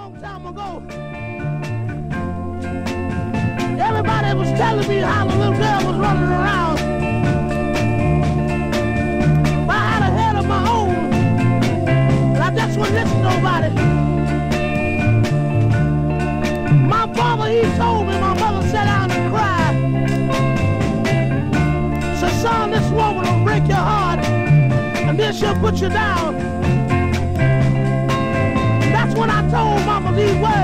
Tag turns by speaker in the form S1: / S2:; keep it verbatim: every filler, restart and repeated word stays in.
S1: long time ago, everybody was telling me how the little girl was running around. But I had a head of my own, and I just wouldn't listen to nobody. My father, he told me, my mother sat down and cried. Said, son, this woman will break your heart, and then she'll put you down. That's when I told mama these words.